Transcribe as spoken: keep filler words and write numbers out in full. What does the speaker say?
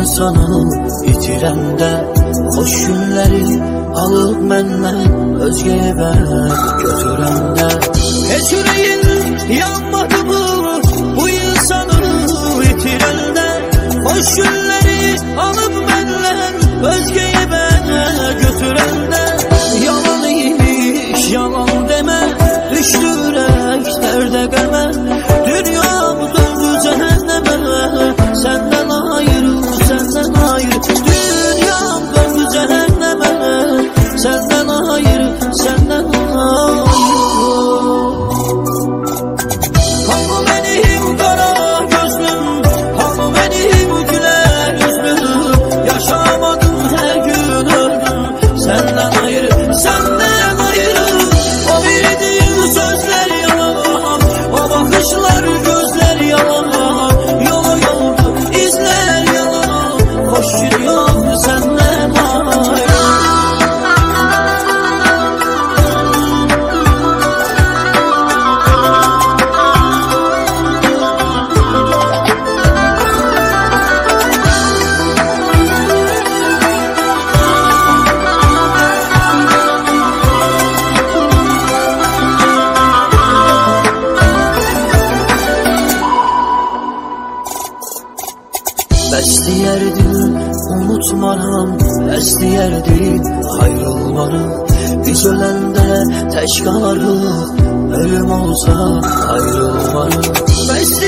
insanı itirende hoş günleri alıp məndən özgeye ben götürende. Heç yüreğin yanmadı mı bu insanı itirende hoş günleri alıp məndən özgeye ben götürende. Yalan imiş yalan deme, düştü yürek derde qəmə, dünyam döndü cehenneme, senden ayrı senden ayrı, dünyam döndü cehenneme, senden ayrı senden ayrı. Hanı benim kara gözlüm, hanı benim güler yüzlüm, yaşamadım her gün öldüm, senden ayrı senden ayrı. O bildiğin sözler yalan, o bakışlar gözler yalan, yolu yoldu izler yalan, hoş gidiyor senden ayrı. Bəsləyərdim, unutmaram, bəsləyərdim, ayrılmaram. Biz öləndə tək qalarıq, ölüm olsa ayrılmarıq.